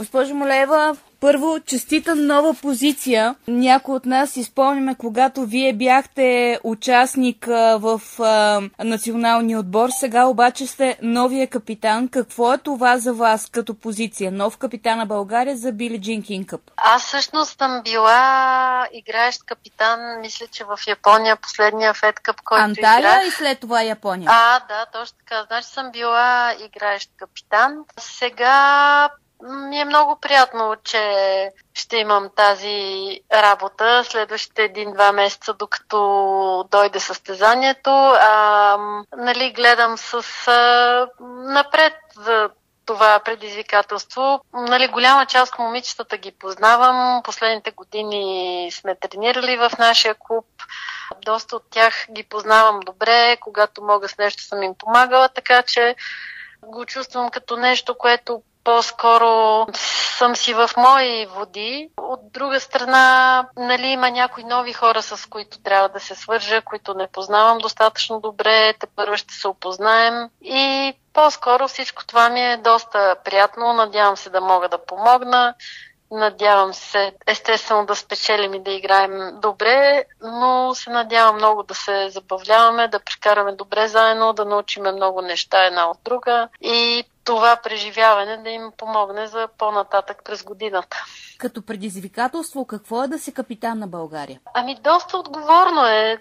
Госпожо Малеева, първо, честита нова позиция. Някои от нас си спомняме, когато вие бяхте участник в националния отбор. Сега обаче сте новия капитан. Какво е това за вас като позиция? Нов капитан на България за Били Джин Кинг Къп. Аз всъщност съм била играещ капитан, мисля, че в Япония последния Фед Къп, който Анталия играх. И след това Япония. Да, точно така. Значи съм била играещ капитан. Сега ми е много приятно, че ще имам тази работа следващите 1-2 месеца, докато дойде състезанието. Гледам с напред за това предизвикателство. Голяма част от момичетата ги познавам. Последните години сме тренирали в нашия клуб. Доста от тях ги познавам добре. Когато мога с нещо съм им помагала, така че го чувствам като нещо, което по-скоро съм си в мои води. От друга страна, има някои нови хора, с които трябва да се свържа, които не познавам достатъчно добре, тепърва ще се опознаем и по-скоро всичко това ми е доста приятно. Надявам се да мога да помогна. Надявам се, естествено, да спечелим и да играем добре, но се надявам много да се забавляваме, да прекараме добре заедно, да научиме много неща една от друга и това преживяване да им помогне за по-нататък през годината. Като предизвикателство, какво е да си капитан на България? Доста отговорно е,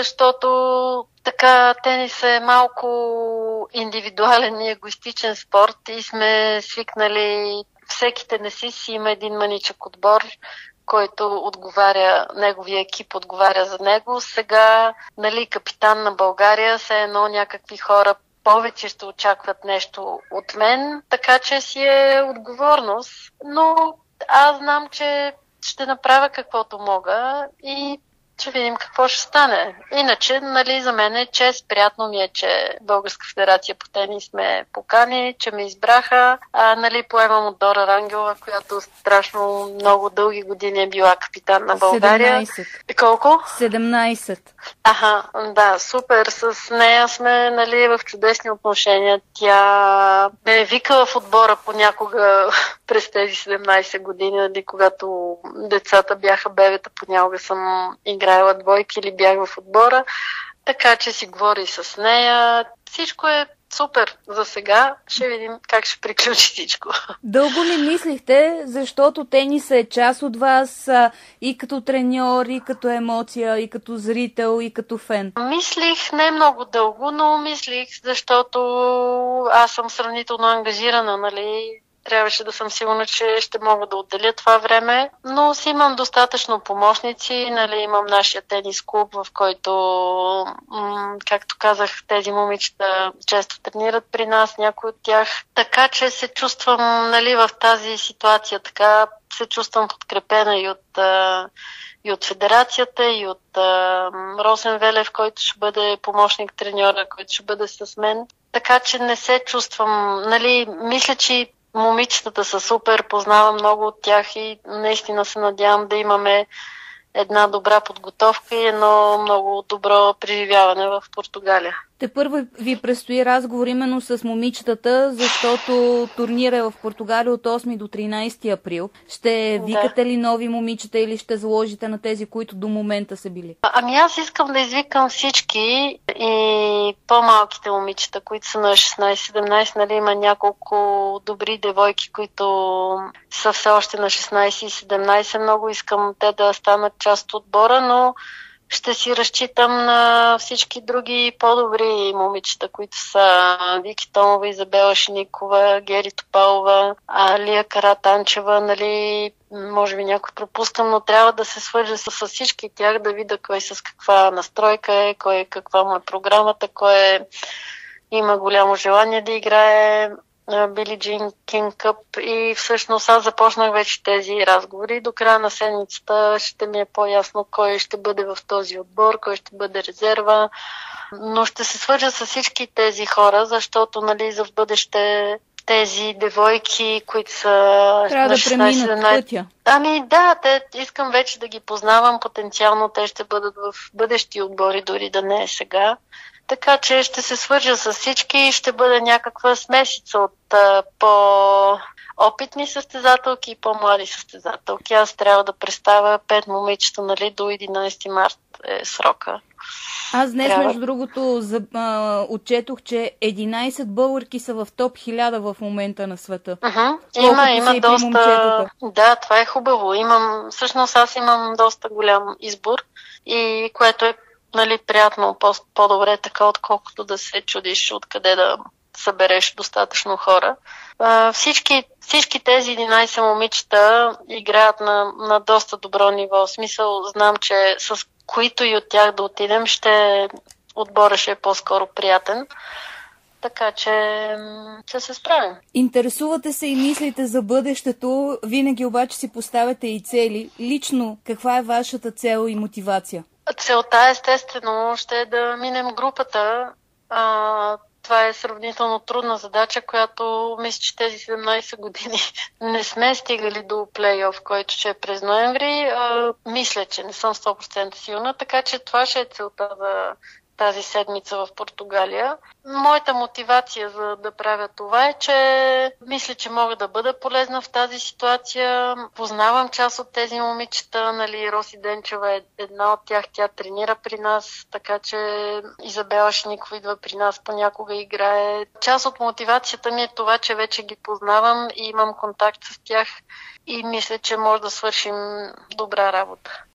защото така тенис е малко индивидуален и егоистичен спорт и сме свикнали всеки тенисист си има един мъничък отбор, който отговаря, неговия екип отговаря за него. Сега, капитан на България, все едно някакви хора повече ще очакват нещо от мен, така че си е отговорност. Но аз знам, че ще направя каквото мога и ще видим какво ще стане. Иначе, за мен е чест, приятно ми е, че Българска федерация по тенис ме покани, че ме избраха. Поемам от Дора Рангелова, която страшно много дълги години е била капитан на България. 17. Колко? 17. Да, супер. С нея сме, в чудесни отношения. Тя ме е викала в отбора понякога през тези 17 години, когато децата бяха бебета, понякога съм играела двойки или бях в отбора, така че си говори с нея. Всичко е супер за сега. Ще видим как ще приключи всичко. Дълго ли мислихте, защото тенисът е част от вас и като треньор, и като емоция, и като зрител, и като фен? Мислих не много дълго, но мислих, защото аз съм сравнително ангажирана, Трябваше да съм сигурна, че ще мога да отделя това време, но си имам достатъчно помощници. Имам нашия тенис клуб, в който, както казах, тези момичета често тренират при нас, някои от тях. Така че се чувствам в тази ситуация, така се чувствам подкрепена и от федерацията, и от Росен Велев, който ще бъде помощник треньора, който ще бъде с мен. Така че не се чувствам, мисля, че момичетата са супер, познавам много от тях и наистина се надявам да имаме една добра подготовка и едно много добро преживяване в Португалия. Тепърво ви предстои разговор именно с момичетата, защото турнира е в Португалия от 8 до 13 април. Ще викате ли нови момичета или ще заложите на тези, които до момента са били? Аз искам да извикам всички и по-малките момичета, които са на 16-17, има няколко добри девойки, които са все още на 16 и 17. Много искам те да станат част от отбора, но ще си разчитам на всички други по-добри момичета, които са Вики Томова, Изабела Шиникова, Гери Топалова, Алия Каратанчева, може би някой пропускам, но трябва да се свържа с всички тях, да видя кой с каква настройка е, кой каква му е програмата, кой има голямо желание да играе Били Джин Кинг Къп и всъщност аз започнах вече тези разговори. До края на седмицата ще ми е по-ясно кой ще бъде в този отбор, кой ще бъде резерва, но ще се свържа с всички тези хора, защото за в бъдеще тези девойки, които са трябва на да преминат 16-17. пътя. Ами да, искам вече да ги познавам. Потенциално те ще бъдат в бъдещи отбори, дори да не е сега. Така че ще се свържа с всички и ще бъде някаква смесица от по-опитни състезателки и по-млади състезателки. Аз трябва да представя 5 момичета, нали, до 11 март е срока. Аз днес, между другото, отчетох, че 11 българки са в топ 1000 в момента на света. Има доста. Да, това е хубаво. Всъщност аз имам доста голям избор, и което е, нали, приятно, по-добре така, отколкото да се чудиш откъде да събереш достатъчно хора. Всички тези 11 момичета играят на доста добро ниво. В смисъл, знам, че с които и от тях да отидем, отбора ще е по-скоро приятен. Така че ще се справим. Интересувате се и мислите за бъдещето, винаги обаче си поставяте и цели. Лично, каква е вашата цел и мотивация? Целта, естествено, ще е да минем групата. Това е сравнително трудна задача, която мисля, че тези 17 години не сме стигали до плейоф, който ще е през ноември. Мисля, че не съм 100% сигурна, така че това ще е целта за тази седмица в Португалия. Моята мотивация за да правя това е, че мисля, че мога да бъда полезна в тази ситуация. Познавам част от тези момичета, нали, Роси Денчева е една от тях, тя тренира при нас, така че Изабела Шникова идва при нас, понякога играе. Част от мотивацията ми е това, че вече ги познавам и имам контакт с тях и мисля, че може да свършим добра работа.